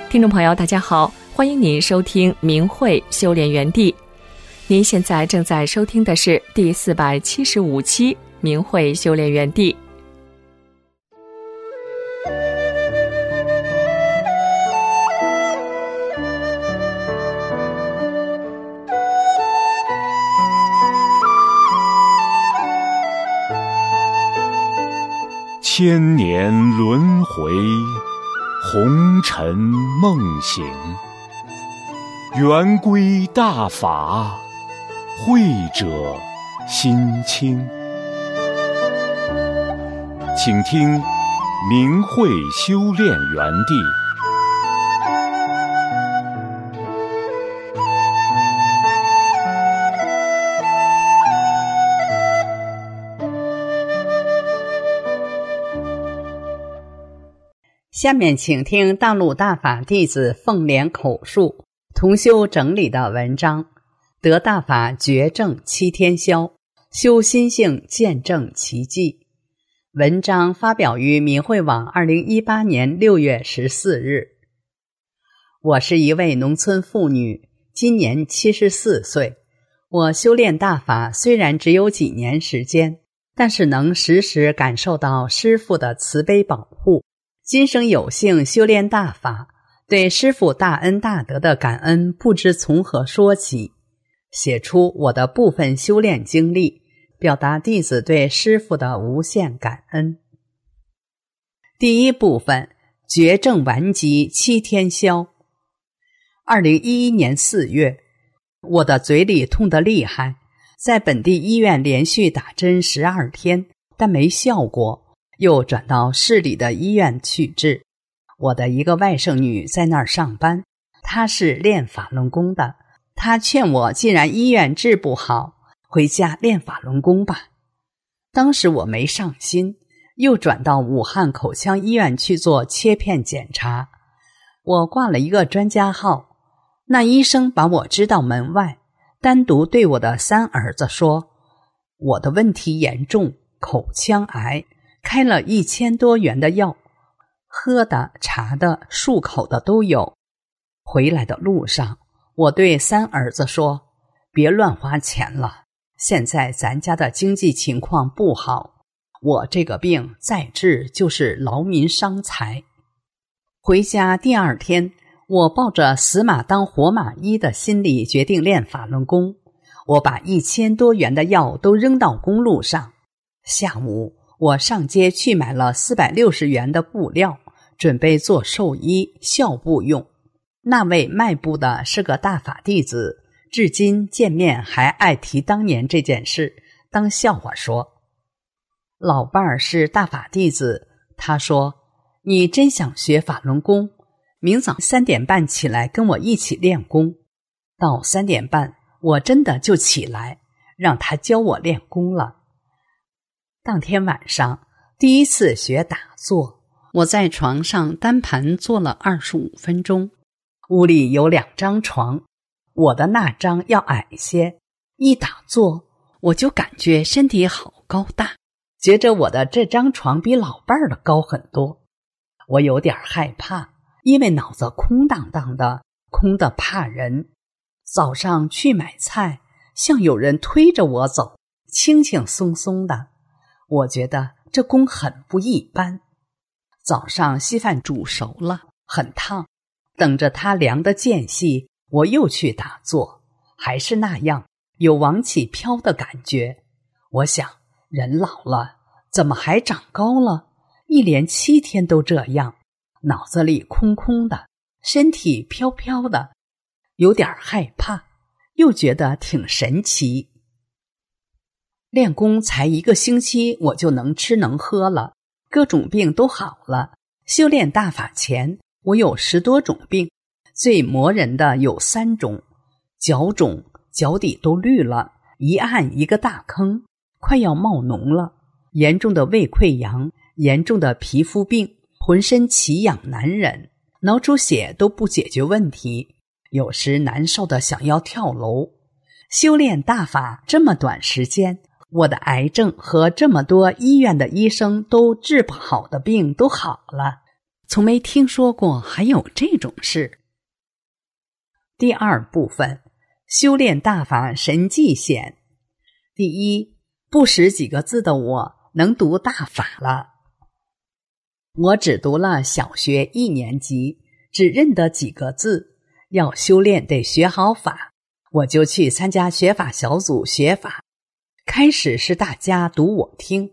听众朋友大家好，欢迎您收听明慧修炼园地。您现在正在收听的是第475期明慧修炼园地。 千年轮回，红尘梦醒，圆规大法，慧者心清。请听明慧修炼园地。 下面请听大陆大法弟子凤莲口述同修整理的文章，得大法觉证七天消，修心性见证奇迹。文章发表于明慧网2018年6月14日。我是一位农村妇女，今年74岁。我修炼大法虽然只有几年时间，但是能时时感受到师父的慈悲保护。今生有幸修炼大法，对师父大恩大德的感恩不知从何说起，写出我的部分修炼经历，表达弟子对师父的无限感恩。第一部分，觉证顽疾7天消。2011年4月，我的嘴里痛得厉害，在本地医院连续打针12天，但没效果，又转到市里的医院去治。我的一个外甥女在那儿上班，她是练法轮功的，她劝我既然医院治不好，回家练法轮功吧。当时我没上心，又转到武汉口腔医院去做切片检查。我挂了一个专家号，那医生把我支到门外，单独对我的3儿子说，我的问题严重，口腔癌，开了1000多元的药，喝的、茶的、漱口的都有。回来的路上，我对3儿子说，别乱花钱了，现在咱家的经济情况不好，我这个病再治就是劳民伤财。回家第2天，我抱着死马当活马医的心理决定练法轮功。我把1000多元的药都扔到公路上。下午我上街去买了460元的布料，准备做寿衣孝布用。那位卖布的是个大法弟子，至今见面还爱提当年这件事，当笑话说。老伴儿是大法弟子，他说，你真想学法轮功，明早3点半起来跟我一起练功。到3点半，我真的就起来，让他教我练功了。当天晚上第一次学打坐，我在床上单盘坐了25分钟。屋里有2张床，我的那张要矮些，一打坐我就感觉身体好高大，觉着我的这张床比老伴儿的高很多。我有点害怕，因为脑子空荡荡的，空得怕人。早上去买菜，像有人推着我走，轻轻松松的。我觉得这功很不一般。早上稀饭煮熟了，很烫，等着它凉的间隙，我又去打坐，还是那样，有往起飘的感觉。我想，人老了，怎么还长高了？一连7天都这样，脑子里空空的，身体飘飘的，有点害怕，又觉得挺神奇。练功才1个星期，我就能吃能喝了，各种病都好了。修炼大法前，我有10多种病，最磨人的有3种，脚肿，脚底都绿了，一按一个大坑，快要冒脓了，严重的胃溃疡，严重的皮肤病，浑身奇痒难忍，脑出血都不解决问题，有时难受的想要跳楼。修炼大法这么短时间，我的癌症和这么多医院的医生都治不好的病都好了， 从没听说过还有这种事。第二部分，修炼大法神迹显。第一，不识几个字的我能读大法了。我只读了小学1年级，只认得几个字，要修炼得学好法，我就去参加学法小组学法。开始是大家读我听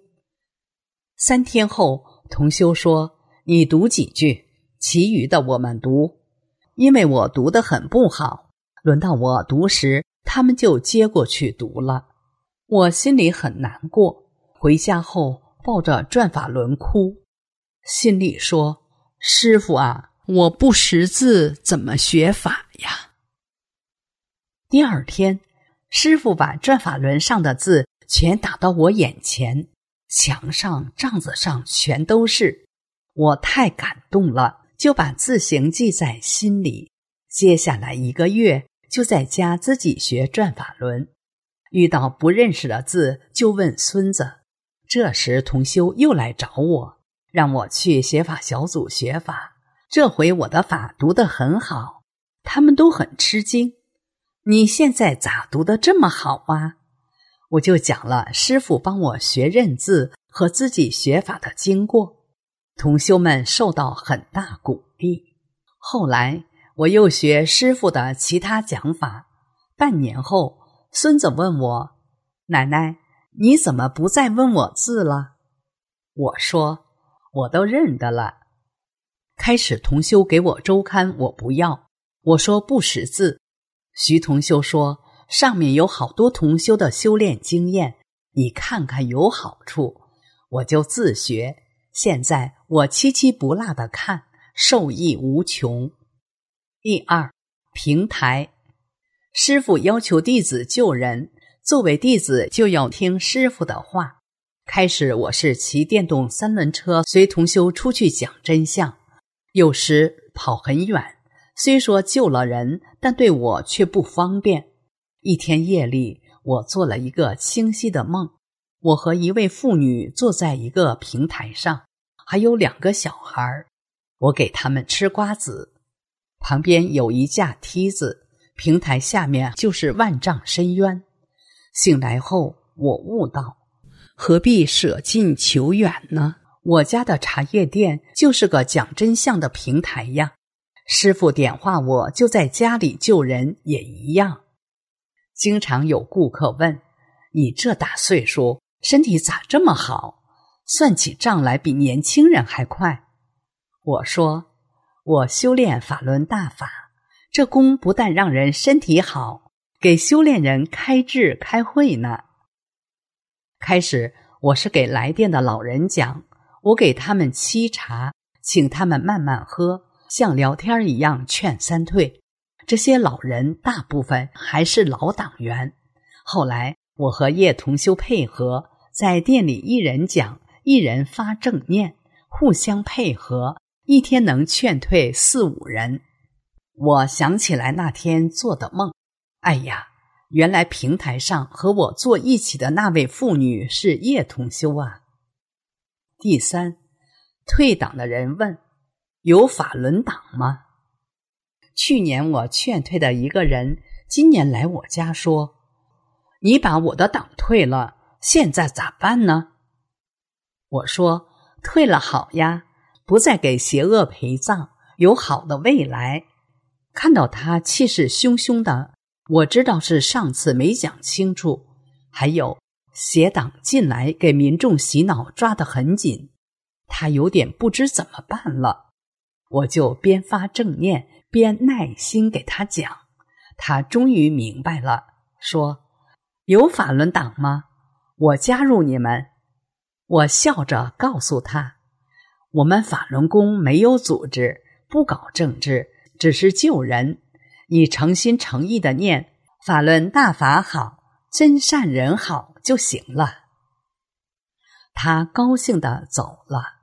，3天后同修说你读几句，其余的我们读。因为我读得很不好，轮到我读时他们就接过去读了，我心里很难过，回家后抱着转法轮哭，心里说，师父啊，我不识字怎么学法呀？第二天，师父把转法轮上的字全打到我眼前，墙上帐子上全都是，我太感动了，就把字形记在心里。接下来1个月就在家自己学转法轮，遇到不认识的字就问孙子。这时同修又来找我，让我去学法小组学法。这回我的法读得很好，他们都很吃惊，你现在咋读得这么好啊？我就讲了师父帮我学认字和自己学法的经过，同修们受到很大鼓励。后来我又学师父的其他讲法，半年后孙子问我，奶奶，你怎么不再问我字了？我说，我都认得了。开始同修给我周刊，我不要，我说不识字。徐同修说，上面有好多同修的修炼经验，你看看有好处。我就自学，现在我七七不落地看，受益无穷。第二，平台。师父要求弟子救人，作为弟子就要听师父的话。开始我是骑电动3轮车随同修出去讲真相，有时跑很远，虽说救了人，但对我却不方便。一天夜里，我做了一个清晰的梦，我和一位妇女坐在一个平台上，还有2个小孩，我给他们吃瓜子。旁边有一架梯子，平台下面就是万丈深渊。醒来后，我悟到，何必舍近求远呢？我家的茶叶店就是个讲真相的平台呀。师父点化我就在家里救人也一样。经常有顾客问，你这大岁数，身体咋这么好？算起账来比年轻人还快。我说，我修炼法轮大法，这功不但让人身体好，给修炼人开智开慧呢。开始我是给来电的老人讲，我给他们沏茶，请他们慢慢喝，像聊天一样劝3退。这些老人大部分还是老党员。后来我和叶同修配合，在店里一人讲，一人发正念，互相配合，一天能劝退4、5人。我想起来那天做的梦，哎呀，原来平台上和我坐一起的那位妇女是叶同修啊。第三，退党的人问，有法轮党吗？去年我劝退的一个人，今年来我家说，你把我的党退了，现在咋办呢？我说，退了好呀，不再给邪恶陪葬，有好的未来。看到他气势汹汹的，我知道是上次没讲清楚，还有邪党进来给民众洗脑抓得很紧，他有点不知怎么办了。我就边发正念边耐心给他讲，他终于明白了，说，有法轮党吗？我加入你们。我笑着告诉他，我们法轮功没有组织，不搞政治，只是救人，你诚心诚意的念法轮大法好，真善人好就行了。他高兴地走了。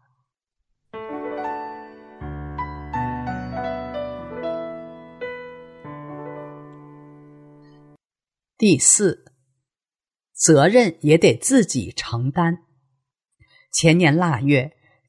第四，责任也得自己承担。前年腊月，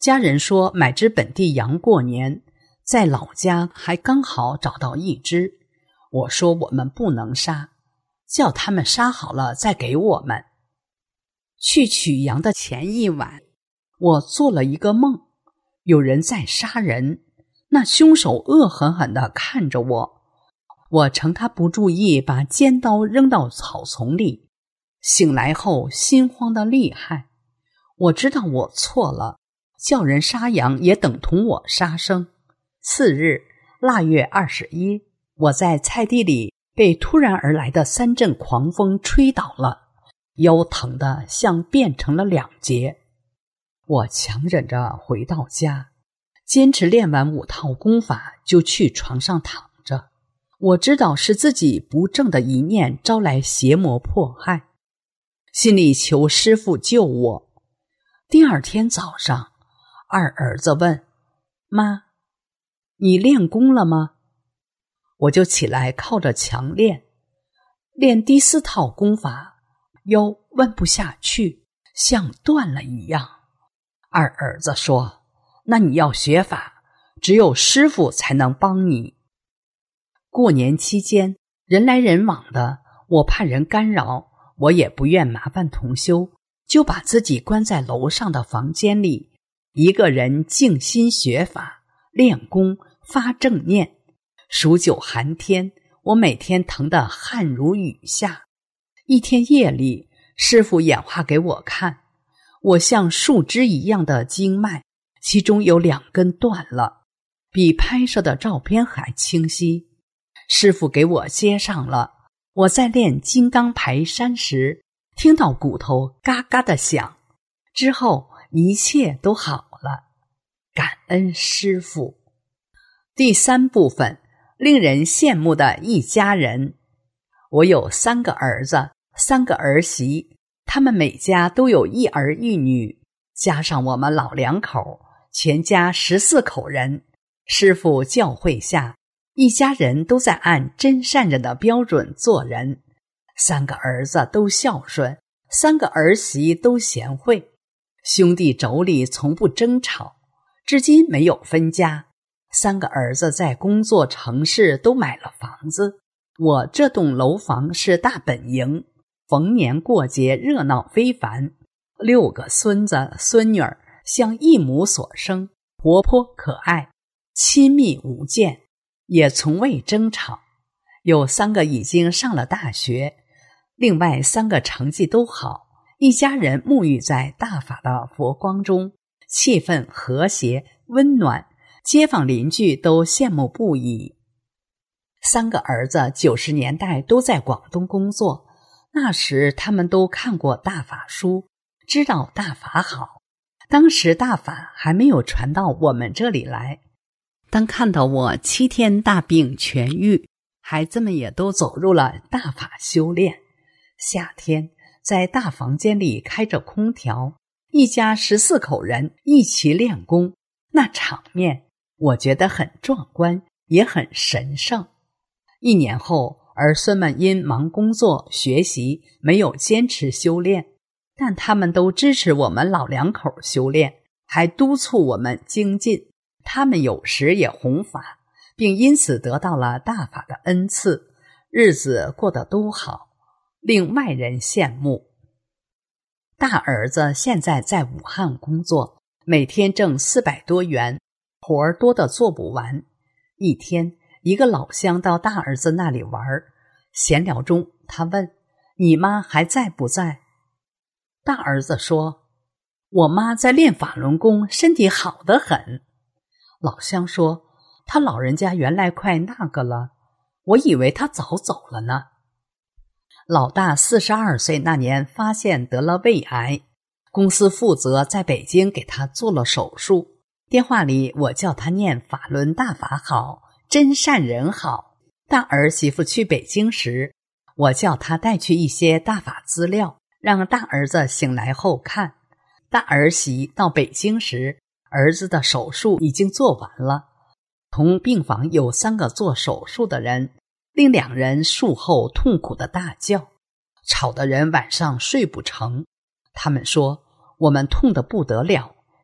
家人说买只本地羊过年，在老家还刚好找到一只。我说我们不能杀，叫他们杀好了再给我们。去取羊的前一晚，我做了一个梦，有人在杀人，那凶手恶狠狠地看着我，我趁他不注意把尖刀扔到草丛里。醒来后心慌得厉害，我知道我错了，叫人杀羊也等同我杀生。次日腊月21，我在菜地里被突然而来的3阵狂风吹倒了，腰疼得像变成了2截。我强忍着回到家，坚持练完5套功法就去床上躺着。我知道是自己不正的一念招来邪魔迫害，心里求师父救我。第二天早上，二儿子问：妈，你练功了吗？我就起来靠着墙练第4套功法，腰弯不下去，像断了一样。二儿子说：那你要学法，只有师父才能帮你。过年期间人来人往的，我怕人干扰，我也不愿麻烦同修，就把自己关在楼上的房间里，一个人静心学法，练功，发正念。数9寒天，我每天疼得汗如雨下。一天夜里，师父演化给我看，我像树枝一样的经脉，其中有2根断了，比拍摄的照片还清晰。师父给我接上了。我在练金刚排山时，听到骨头嘎嘎的响，之后一切都好了，感恩师父。第3部分，令人羡慕的一家人。我有3个儿子，3个儿媳，他们每家都有1儿1女，加上我们老2口，全家14口人。师父教诲下，一家人都在按真善人的标准做人。3个儿子都孝顺，3个儿媳都贤惠，兄弟妯娌从不争吵，至今没有分家。3个儿子在工作城市都买了房子，我这栋楼房是大本营，逢年过节热闹非凡。6个孙子孙女儿像一母所生，活泼可爱，亲密无间，也从未争吵。有3个已经上了大学，另外3个成绩都好，一家人沐浴在大法的佛光中，气氛和谐温暖，街坊邻居都羡慕不已。3个儿子90年代都在广东工作，那时他们都看过大法书，知道大法好。当时大法还没有传到我们这里来。当看到我7天大病痊愈，孩子们也都走入了大法修炼。夏天在大房间里开着空调，一家14口人一起练功，那场面我觉得很壮观，也很神圣。1年后，儿孙们因忙工作学习，没有坚持修炼，但他们都支持我们老2口修炼，还督促我们精进。他们有时也弘法，并因此得到了大法的恩赐，日子过得都好，令外人羡慕。大儿子现在在武汉工作，每天挣400多元，活儿多得做不完。一天，一个老乡到大儿子那里玩，闲聊中他问：你妈还在不在？大儿子说：我妈在练法轮功，身体好得很。老乡说：他老人家原来快那个了，我以为他早走了呢。老大42岁那年发现得了胃癌，公司负责在北京给他做了手术。电话里我叫他念法轮大法好，真善人好。大儿媳妇去北京时，我叫他带去一些大法资料，让大儿子醒来后看。大儿媳到北京时，儿子的手术已经做完了，同病房有3个做手术的人，另2人术后痛苦的大叫，吵得人晚上睡不成。他们说：我们痛得不得了，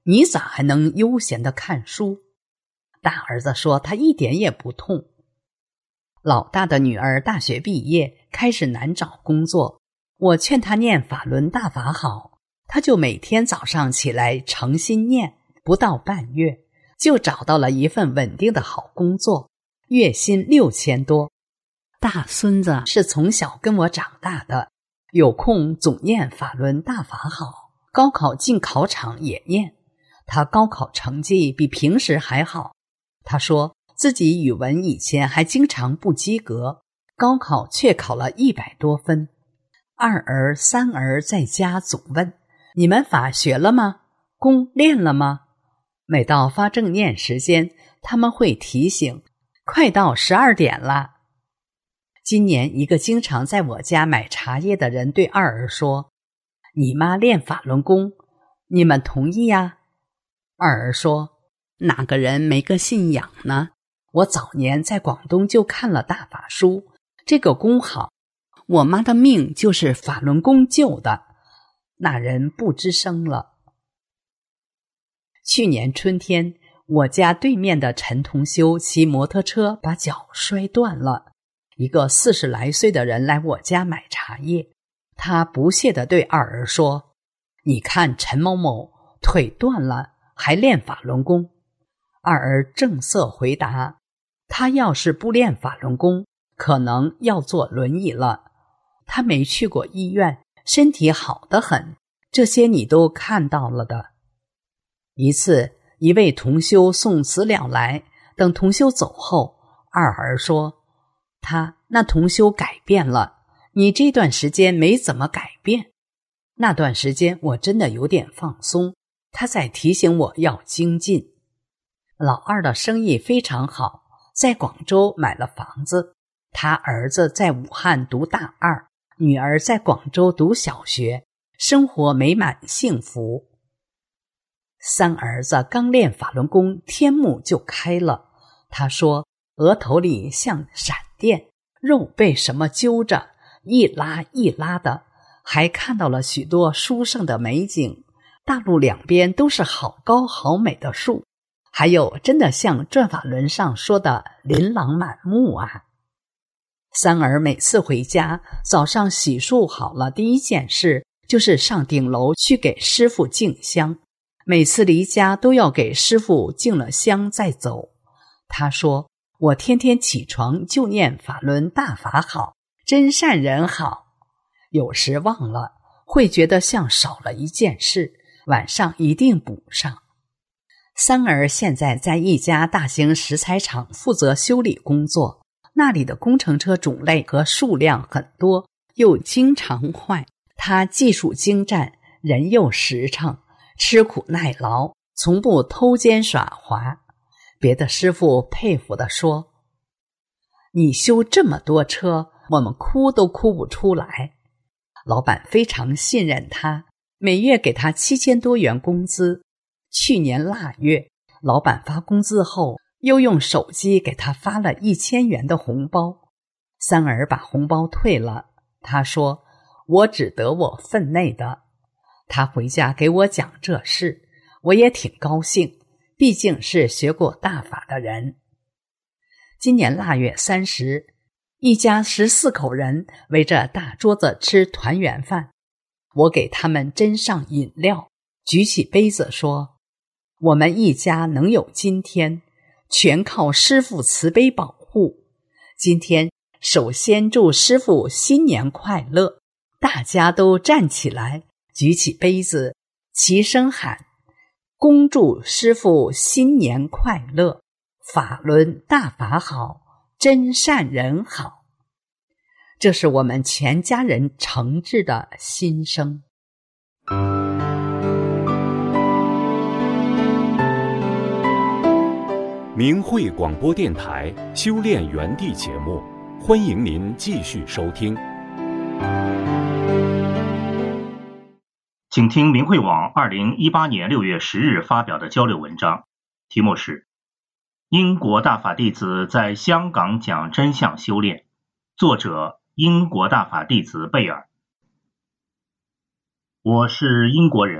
你咋还能悠闲地看书？大儿子说他一点也不痛。老大的女儿大学毕业，开始难找工作，我劝他念法轮大法好，他就每天早上起来诚心念，不到半月就找到了一份稳定的好工作，月薪6000多。大孙子是从小跟我长大的，有空总念法轮大法好，高考进考场也念。他高考成绩比平时还好，他说自己语文以前还经常不及格，高考却考了100多分。二儿三儿在家总问，你们法学了吗？功练了吗？每到发正念时间，他们会提醒，快到12点了。今年一个经常在我家买茶叶的人对二儿说，你妈练法轮功，你们同意呀？二儿说，哪个人没个信仰呢？我早年在广东就看了大法书，这个功好，我妈的命就是法轮功救的。那人不吱声了。去年春天，我家对面的陈同修骑摩托车把脚摔断了。一个40来岁的人来我家买茶叶，他不屑地对二儿说，你看陈某某腿断了还练法轮功。二儿正色回答，他要是不练法轮功，可能要坐轮椅了。他没去过医院，身体好得很，这些你都看到了的。一次，一位同修送资料来，等同修走后，二儿说，那同修改变了，你这段时间没怎么改变。那段时间我真的有点放松，他在提醒我要精进。老二的生意非常好，在广州买了房子，他儿子在武汉读大2，女儿在广州读小学，生活美满幸福。三儿子刚练法轮功，天目就开了，他说额头里像闪电，肉被什么揪着，一拉一拉的，还看到了许多殊胜的美景，大路两边都是好高好美的树，还有真的像转法轮上说的琳琅满目啊。三儿每次回家，早上洗漱好了，第一件事就是上顶楼去给师父敬香，每次离家都要给师父敬了香再走。他说，我天天起床就念法轮大法好，真善人好，有时忘了，会觉得像少了一件事，晚上一定补上。三儿现在在一家大型石材厂负责修理工作，那里的工程车种类和数量很多，又经常坏。他技术精湛，人又实诚，吃苦耐劳，从不偷奸耍滑。别的师傅佩服地说，你修这么多车，我们哭都哭不出来。老板非常信任他，每月给他7000多元工资。去年腊月，老板发工资后，又用手机给他发了1000元的红包。三儿把红包退了，他说，我只得我分内的。他回家给我讲这事，我也挺高兴，毕竟是学过大法的人。今年腊月30，一家14口人围着大桌子吃团圆饭，我给他们斟上饮料，举起杯子说，我们一家能有今天，全靠师父慈悲保护。今天首先祝师父新年快乐，大家都站起来，举起杯子，齐声喊，恭祝师父新年快乐，法轮大法好，真善人好。这是我们全家人诚挚的心声。 明慧广播电台修炼园地节目，欢迎您继续收听。 请听明慧网2018年6月10日发表的交流文章，题目是英国大法弟子在香港讲真相修炼，作者英国大法弟子贝尔。我是英国人，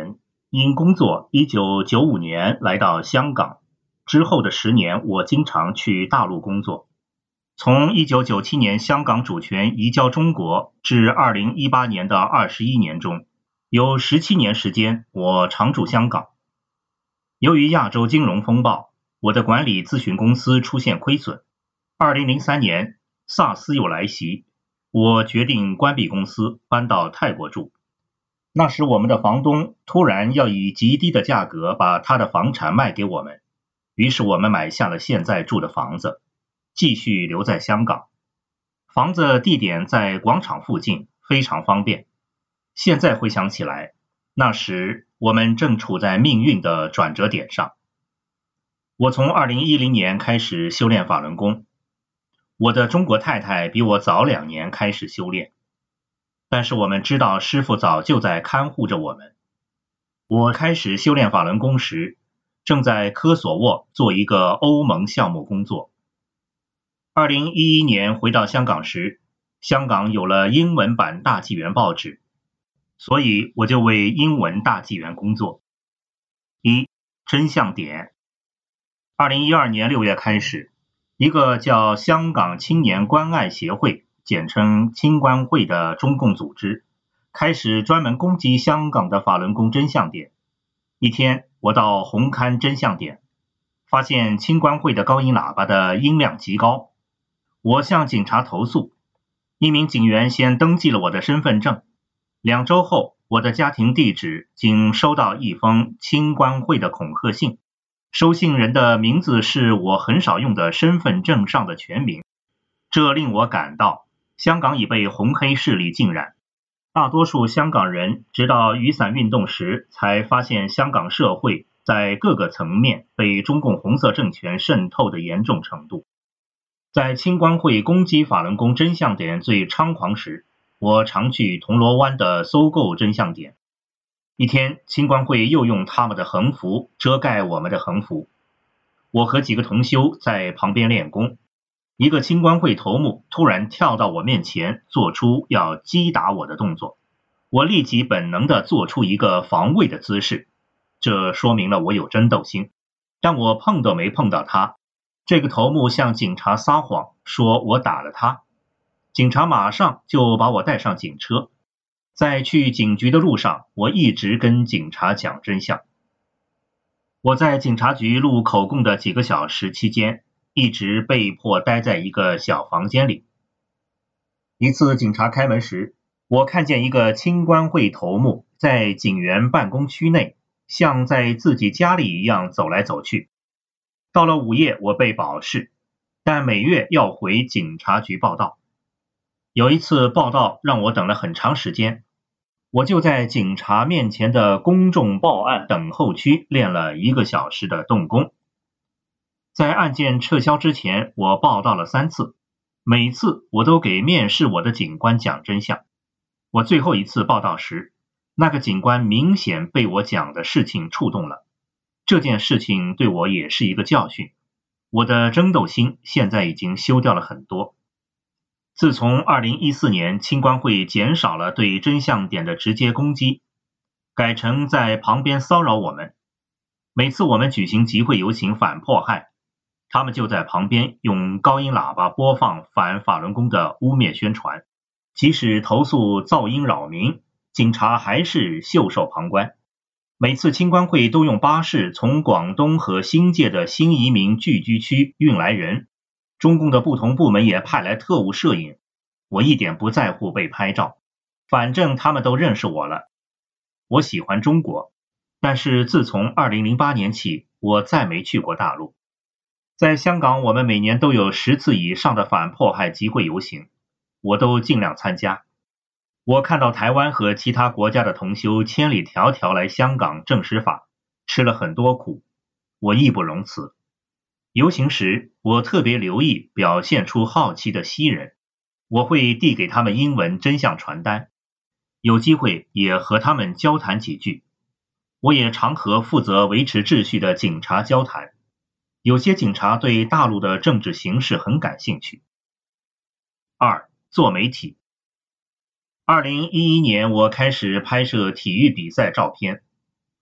因工作1995年来到香港，之后的10年我经常去大陆工作。从1997年香港主权移交中国至2018年的21年中，有17年时间我常驻香港。由于亚洲金融风暴，我的管理咨询公司出现亏损。2003年 SARS 又来袭，我决定关闭公司，搬到泰国住。那时我们的房东突然要以极低的价格把他的房产卖给我们，于是我们买下了现在住的房子，继续留在香港。房子地点在广场附近，非常方便。现在回想起来，那时我们正处在命运的转折点上。我从2010年开始修炼法轮功，我的中国太太比我早2年开始修炼，但是我们知道师父早就在看护着我们。我开始修炼法轮功时，正在科索沃做一个欧盟项目工作。2011年回到香港时，香港有了英文版大纪元报纸，所以我就为英文大纪元工作。真相点。2012年6月开始，一个叫香港青年关爱协会，简称青关会的中共组织，开始专门攻击香港的法轮功真相点。一天，我到红磡真相点，发现青关会的高音喇叭的音量极高。我向警察投诉，一名警员先登记了我的身份证。2周后，我的家庭地址竟收到一封青关会的恐吓信，收信人的名字是我很少用的身份证上的全名。这令我感到香港已被红黑势力浸染。大多数香港人直到雨伞运动时才发现香港社会在各个层面被中共红色政权渗透的严重程度。在青关会攻击法轮功真相点最猖狂时，我常去铜锣湾的搜购真相点。一天，青关会又用他们的横幅遮盖我们的横幅。我和几个同修在旁边练功，一个青关会头目突然跳到我面前，做出要击打我的动作。我立即本能地做出一个防卫的姿势，这说明了我有争斗心。但我碰都没碰到他。这个头目向警察撒谎，说我打了他。警察马上就把我带上警车。在去警局的路上，我一直跟警察讲真相。我在警察局录口供的几个小时期间，一直被迫待在一个小房间里。一次警察开门时，我看见一个青关会头目在警员办公区内，像在自己家里一样走来走去。到了午夜，我被保释，但每月要回警察局报到。有一次报到让我等了很长时间，我就在警察面前的公众报案等候区练了1个小时的动功。在案件撤销之前，我报到了3次，每次我都给面试我的警官讲真相。我最后一次报到时，那个警官明显被我讲的事情触动了。这件事情对我也是一个教训，我的争斗心现在已经修掉了很多。自从2014年青关会减少了对真相点的直接攻击，改成在旁边骚扰我们。每次我们举行集会游行反迫害，他们就在旁边用高音喇叭播放反法轮功的污蔑宣传。即使投诉噪音扰民，警察还是袖手旁观。每次青关会都用巴士从广东和新界的新移民聚居区运来人，中共的不同部门也派来特务摄影。我一点不在乎被拍照，反正他们都认识我了。我喜欢中国，但是自从2008年起，我再没去过大陆。在香港，我们每年都有10次以上的反迫害集会游行，我都尽量参加。我看到台湾和其他国家的同修千里迢迢来香港证实法，吃了很多苦，我义不容辞。游行时，我特别留意表现出好奇的西人，我会递给他们英文真相传单，有机会也和他们交谈几句。我也常和负责维持秩序的警察交谈，有些警察对大陆的政治形势很感兴趣。2. 做媒体。2011年我开始拍摄体育比赛照片，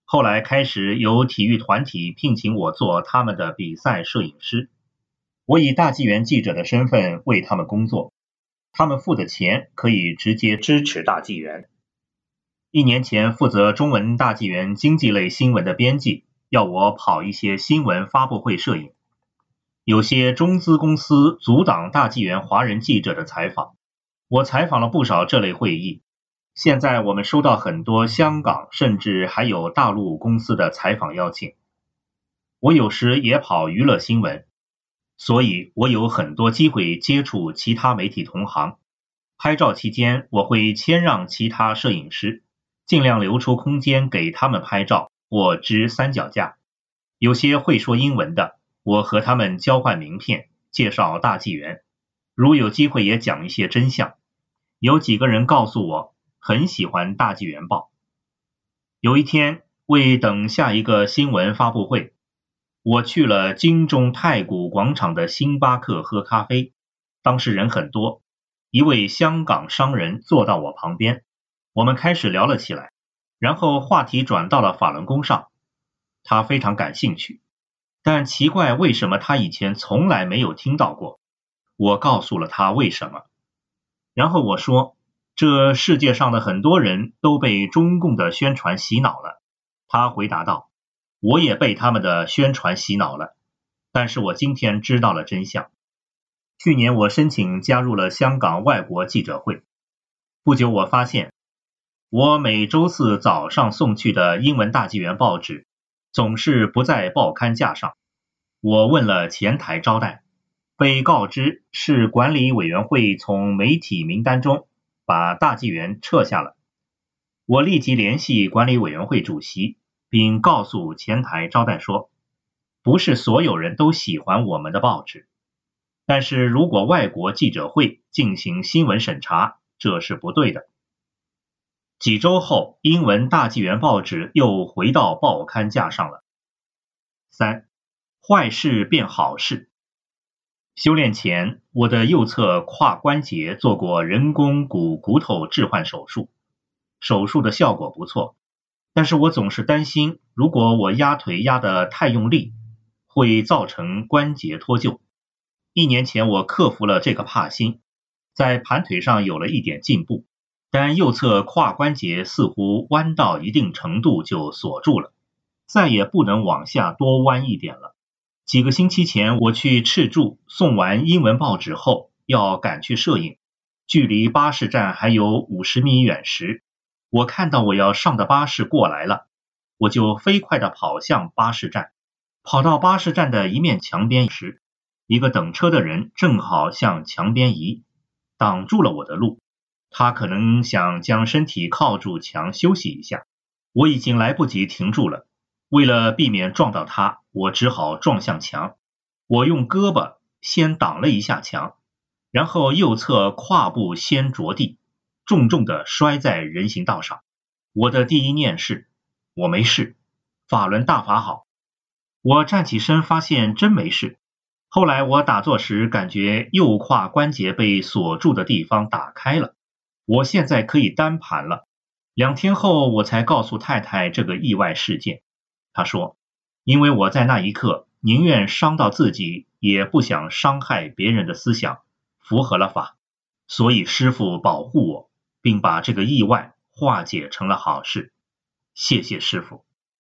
后来开始有体育团体聘请我做他们的比赛摄影师，我以大纪元记者的身份为他们工作，他们付的钱可以直接支持大纪元。1年前负责中文大纪元经济类新闻的编辑要我跑一些新闻发布会摄影，有些中资公司阻挡大纪元华人记者的采访，我采访了不少这类会议。现在我们收到很多香港甚至还有大陆公司的采访邀请。我有时也跑娱乐新闻，所以我有很多机会接触其他媒体同行。拍照期间我会谦让其他摄影师，尽量留出空间给他们拍照或支三脚架。有些会说英文的，我和他们交换名片，介绍大纪元，如有机会也讲一些真相。有几个人告诉我很喜欢大纪元报。有一天，为等下一个新闻发布会，我去了金钟太古广场的星巴克喝咖啡，当时人很多，一位香港商人坐到我旁边，我们开始聊了起来，然后话题转到了法轮功上，他非常感兴趣，但奇怪为什么他以前从来没有听到过。我告诉了他为什么，然后我说，这世界上的很多人都被中共的宣传洗脑了。他回答道，我也被他们的宣传洗脑了，但是我今天知道了真相。去年我申请加入了香港外国记者会，不久我发现，我每周四早上送去的英文大纪元报纸总是不在报刊架上。我问了前台招待，被告知是管理委员会从媒体名单中把大纪元撤下了。我立即联系管理委员会主席，并告诉前台招待说，不是所有人都喜欢我们的报纸，但是如果外国记者会进行新闻审查，这是不对的。几周后，英文大纪元报纸又回到报刊架上了。3. 坏事变好事。修炼前，我的右侧胯关节做过人工骨头置换手术，手术的效果不错，但是我总是担心，如果我压腿压得太用力，会造成关节脱臼。1年前我克服了这个怕心，在盘腿上有了一点进步，但右侧胯关节似乎弯到一定程度就锁住了，再也不能往下多弯一点了。几个星期前我去赤柱送完英文报纸后，要赶去摄影，距离巴士站还有50米远时，我看到我要上的巴士过来了，我就飞快地跑向巴士站。跑到巴士站的一面墙边时，一个等车的人正好向墙边移，挡住了我的路。他可能想将身体靠住墙休息一下，我已经来不及停住了。为了避免撞到他，我只好撞向墙。我用胳膊先挡了一下墙，然后右侧胯部先着地，重重地摔在人行道上。我的第一念是，我没事，法轮大法好。我站起身发现真没事。后来我打坐时感觉右胯关节被锁住的地方打开了，我现在可以单盘了。2天后我才告诉太太这个意外事件。她说，因为我在那一刻宁愿伤到自己，也不想伤害别人的思想，符合了法，所以师父保护我，并把这个意外化解成了好事。谢谢师父。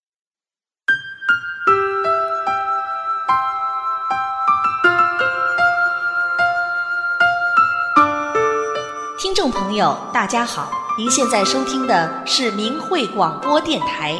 听众朋友大家好，您现在收听的是明慧广播电台。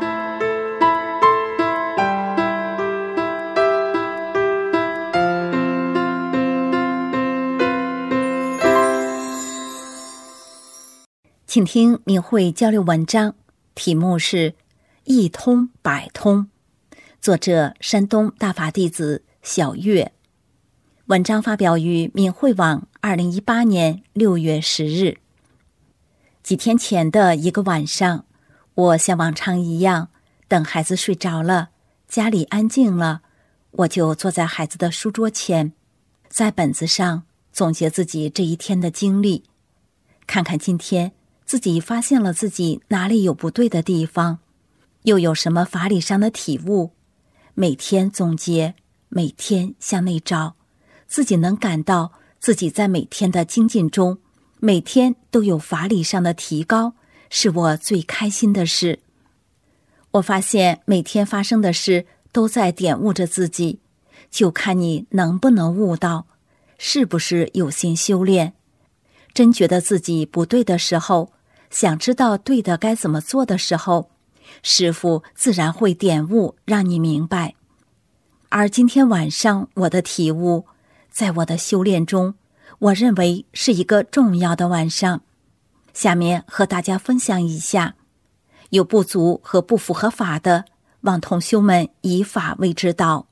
请听明慧交流文章，题目是一通百通，作者山东大法弟子小月。文章发表于明慧网2018年6月10日。几天前的一个晚上，我像往常一样，等孩子睡着了，家里安静了，我就坐在孩子的书桌前，在本子上总结自己这一天的经历，看看今天自己发现了自己哪里有不对的地方， 又有什么法理上的体悟？每天总结，每天向内照，自己能感到自己在每天的精进中，每天都有法理上的提高，是我最开心的事。我发现每天发生的事都在点悟着自己，就看你能不能悟到，是不是有心修炼。真觉得自己不对的时候，想知道对的该怎么做的时候，师父自然会点悟，让你明白。而今天晚上我的体悟，在我的修炼中，我认为是一个重要的晚上。下面和大家分享一下，有不足和不符合法的，望同修们以法为指导。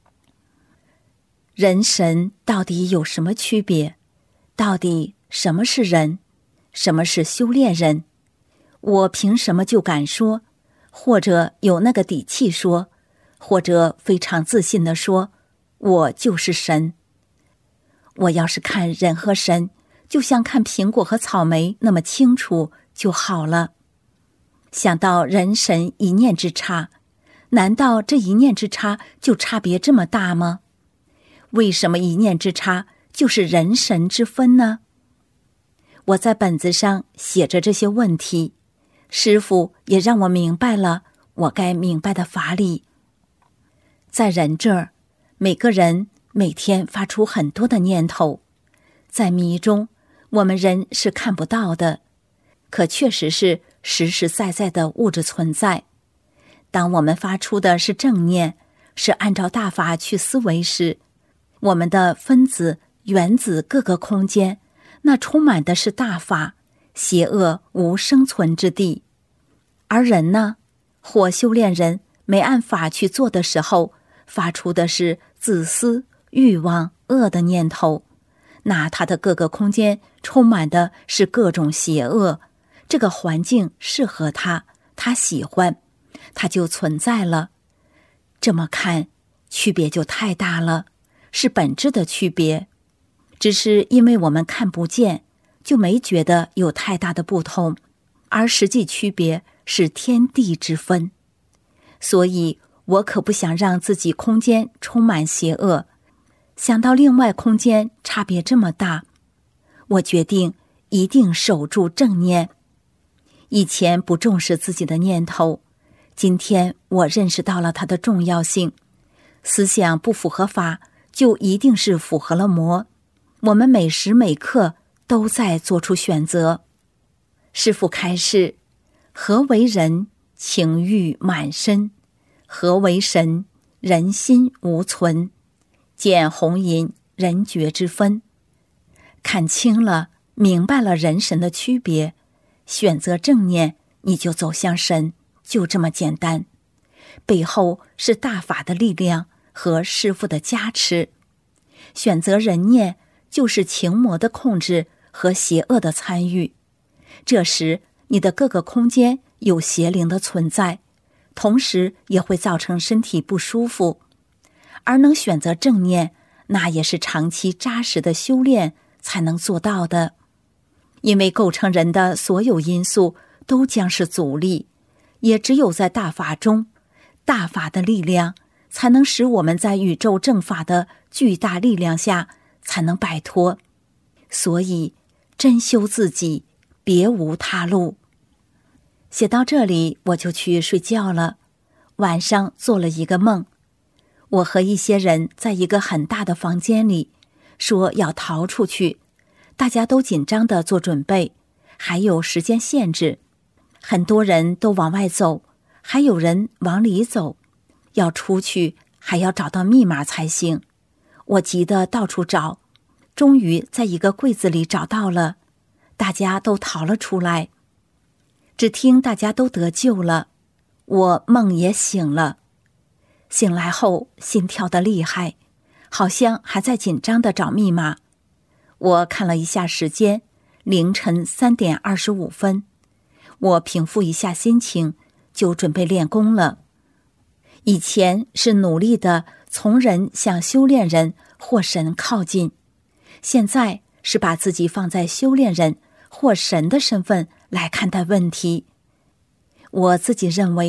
人神到底有什么区别？到底什么是人？什么是修炼人？我凭什么就敢说，或者有那个底气说，或者非常自信地说，我就是神？我要是看人和神，就像看苹果和草莓那么清楚就好了。想到人神一念之差，难道这一念之差就差别这么大吗？为什么一念之差就是人神之分呢？我在本子上写着这些问题，师父也让我明白了我该明白的法理。在人这儿，每个人每天发出很多的念头，在迷中，我们人是看不到的，可确实是实实在在的物质存在。当我们发出的是正念，是按照大法去思维时，我们的分子、原子各个空间，那充满的是大法，邪恶无生存之地。而人呢，或修炼人没按法去做的时候，发出的是自私、欲望、恶的念头，那他的各个空间充满的是各种邪恶。这个环境适合他，他喜欢，他就存在了。这么看，区别就太大了，是本质的区别。只是因为我们看不见，就没觉得有太大的不同，而实际区别是天地之分。所以我可不想让自己空间充满邪恶，想到另外空间差别这么大，我决定一定守住正念。以前不重视自己的念头，今天我认识到了它的重要性。思想不符合法，就一定是符合了魔。我们每时每刻都在做出选择。师父开示：何为人？情欲满身。何为神？人心无存。见红银人觉之分。看清了，明白了人神的区别，选择正念，你就走向神，就这么简单。背后是大法的力量和师父的加持。选择人念，就是情魔的控制和邪恶的参与。这时你的各个空间有邪灵的存在，同时也会造成身体不舒服。而能选择正念，那也是长期扎实的修炼才能做到的。因为构成人的所有因素都将是阻力，也只有在大法中，大法的力量才能使我们在宇宙正法的巨大力量下才能摆脱。所以真修自己，别无他路。写到这里，我就去睡觉了。晚上做了一个梦，我和一些人在一个很大的房间里，说要逃出去，大家都紧张地做准备，还有时间限制，很多人都往外走，还有人往里走，要出去还要找到密码才行。我急得到处找，终于在一个柜子里找到了，大家都逃了出来。只听大家都得救了，我梦也醒了。醒来后心跳得厉害，好像还在紧张地找密码。我看了一下时间，凌晨3点25分。我平复一下心情，就准备练功了。以前是努力地从人向修炼人或神靠近，现在是把自己放在修炼人或神的身份来看待问题。我自己认为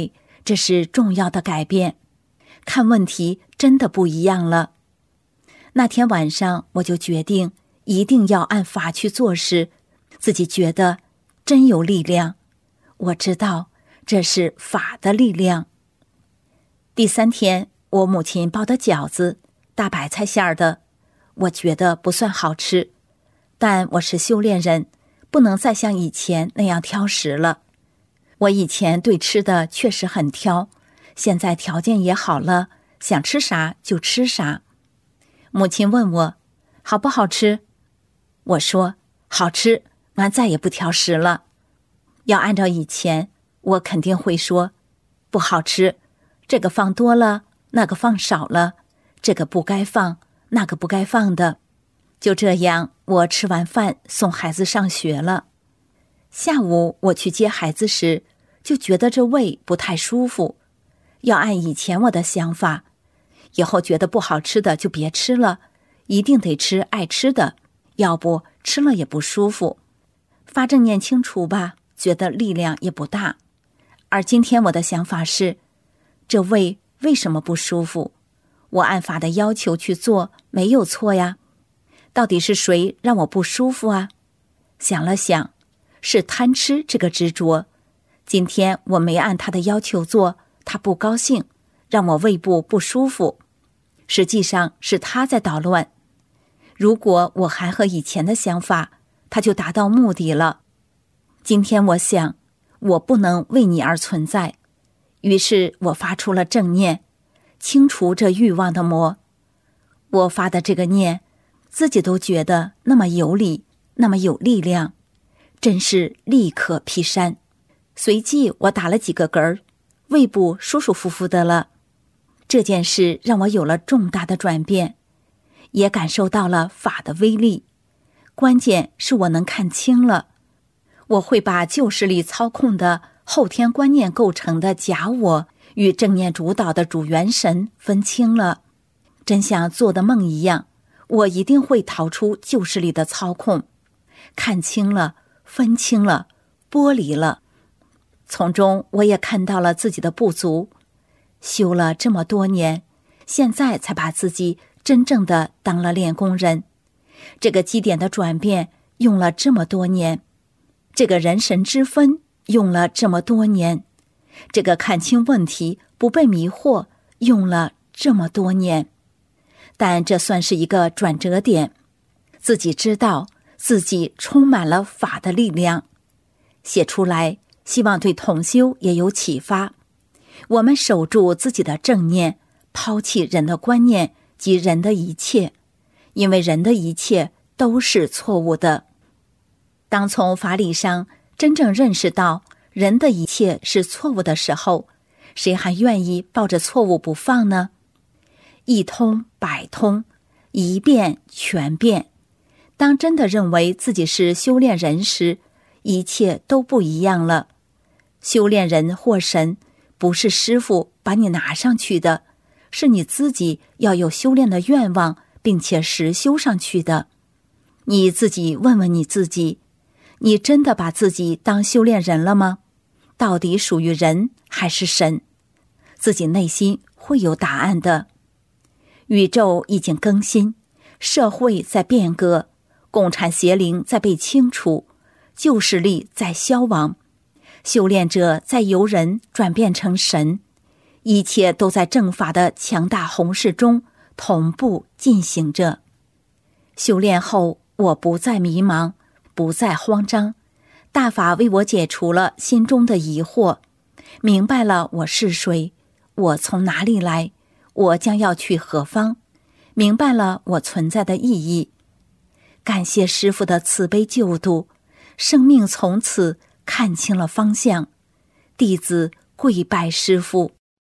这是重要的改变，看问题真的不一样了。那天晚上我就决定一定要按法去做事，自己觉得真有力量。我知道这是法的力量。第3天，我母亲包的饺子，大白菜馅儿的，我觉得不算好吃，但我是修炼人，不能再像以前那样挑食了。我以前对吃的确实很挑，现在条件也好了，想吃啥就吃啥。母亲问我好不好吃，我说好吃，俺再也不挑食了。要按照以前，我肯定会说不好吃，这个放多了，那个放少了，这个不该放，那个不该放的。就这样，我吃完饭送孩子上学了。下午我去接孩子时，就觉得这胃不太舒服。要按以前我的想法，以后觉得不好吃的就别吃了，一定得吃爱吃的，要不吃了也不舒服。发正念清除吧，觉得力量也不大。而今天我的想法是，这胃为什么不舒服？我按法的要求去做，没有错呀。到底是谁让我不舒服啊？想了想，是贪吃这个执着。今天我没按他的要求做，他不高兴，让我胃部不舒服。实际上是他在捣乱。如果我还和以前的想法，他就达到目的了。今天我想，我不能为你而存在，于是我发出了正念，清除这欲望的魔。我发的这个念，自己都觉得那么有理，那么有力量，真是力可劈山。随即我打了几个嗝儿，胃部舒舒服服的了。这件事让我有了重大的转变，也感受到了法的威力。关键是我能看清了，我会把旧势力操控的后天观念构成的假我与正念主导的主元神分清了。真像做的梦一样，我一定会逃出旧势力的操控。看清了，分清了，剥离了。从中我也看到了自己的不足，修了这么多年，现在才把自己真正的当了练功人。这个基点的转变用了这么多年，这个人神之分用了这么多年，这个看清问题不被迷惑用了这么多年。但这算是一个转折点，自己知道自己充满了法的力量。写出来，希望对同修也有启发。我们守住自己的正念，抛弃人的观念及人的一切，因为人的一切都是错误的。当从法理上真正认识到人的一切是错误的时候，谁还愿意抱着错误不放呢？一通百通，一变全变。当真的认为自己是修炼人时，一切都不一样了。修炼人或神，不是师父把你拿上去的，是你自己要有修炼的愿望，并且实修上去的。你自己问问你自己，你真的把自己当修炼人了吗？到底属于人还是神？自己内心会有答案的。宇宙已经更新，社会在变革，共产邪灵在被清除，旧势力在消亡，修炼者在由人转变成神，一切都在正法的强大弘誓中同步进行着。修炼后，我不再迷茫，不再慌张，大法为我解除了心中的疑惑，明白了我是谁，我从哪里来，我将要去何方，明白了我存在的意义。感谢师父的慈悲救度，生命从此看清了方向。弟子跪拜师父。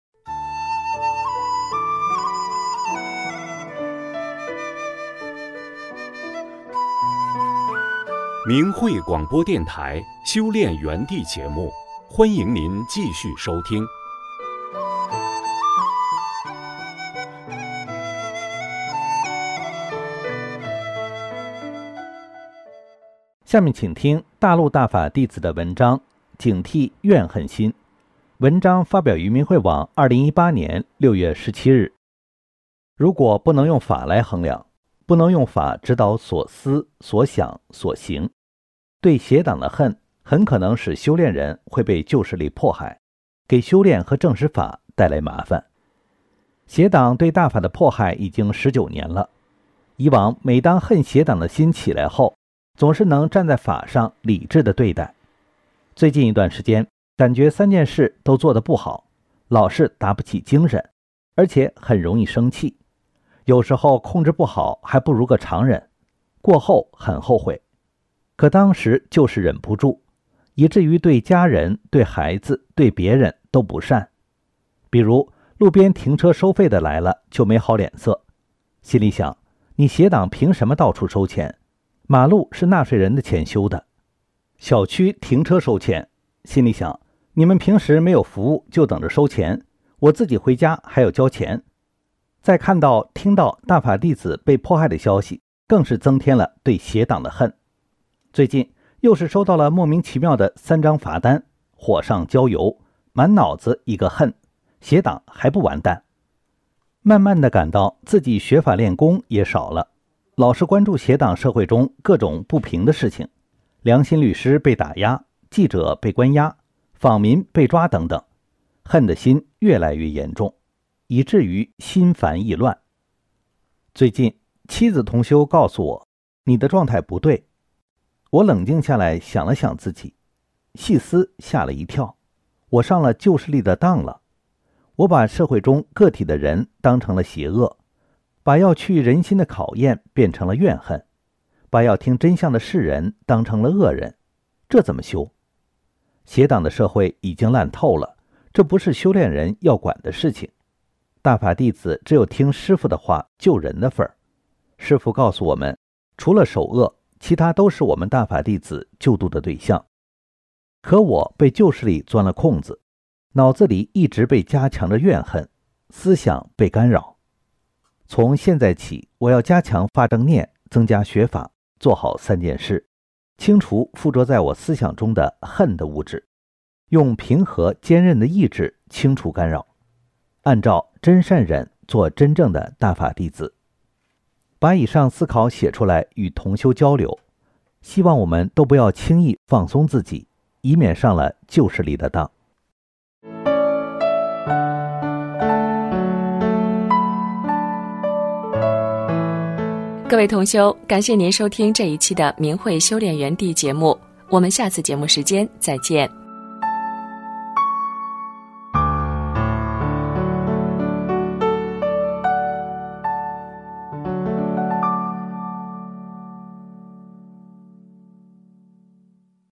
明慧广播电台修炼园地节目，欢迎您继续收听。 下面请听大陆大法弟子的文章《警惕怨恨心》， 文章发表于明慧网2018年6月17日。如果不能用法来衡量，不能用法指导所思、所想、所行，对邪党的恨很可能使修炼人会被旧势力迫害，给修炼和正实法带来麻烦。邪党对大法的迫害已经19年了。以往每当恨邪党的心起来后，总是能站在法上理智的对待。最近一段时间，感觉3件事都做得不好，老是打不起精神，而且很容易生气。有时候控制不好还不如个常人，过后很后悔。可当时就是忍不住，以至于对家人、对孩子、对别人都不善。比如路边停车收费的来了就没好脸色，心里想，你邪党凭什么到处收钱？马路是纳税人的钱修的。小区停车收钱，心里想，你们平时没有服务就等着收钱，我自己回家还要交钱。再看到听到大法弟子被迫害的消息，更是增添了对邪党的恨。最近又是收到了莫名其妙的3张罚单，火上浇油，满脑子一个恨，邪党还不完蛋。慢慢的感到自己学法练功也少了，老是关注邪党社会中各种不平的事情，良心律师被打压，记者被关押，访民被抓等等，恨的心越来越严重，以至于心烦意乱。最近妻子同修告诉我，你的状态不对。我冷静下来想了想自己，细思吓了一跳，我上了旧势力的当了。我把社会中个体的人当成了邪恶，把要去人心的考验变成了怨恨，把要听真相的世人当成了恶人，这怎么修？邪党的社会已经烂透了，这不是修炼人要管的事情。大法弟子只有听师父的话救人的份儿。师父告诉我们，除了守恶，其他都是我们大法弟子救度的对象。可我被旧势力钻了空子，脑子里一直被加强着怨恨，思想被干扰。从现在起，我要加强发正念，增加学法，做好3件事，清除附着在我思想中的恨的物质，用平和坚韧的意志清除干扰，按照真善忍做真正的大法弟子。把以上思考写出来与同修交流，希望我们都不要轻易放松自己，以免上了旧势力的当。 各位同修，感谢您收听这一期的明慧修炼园地节目，我们下次节目时间再见。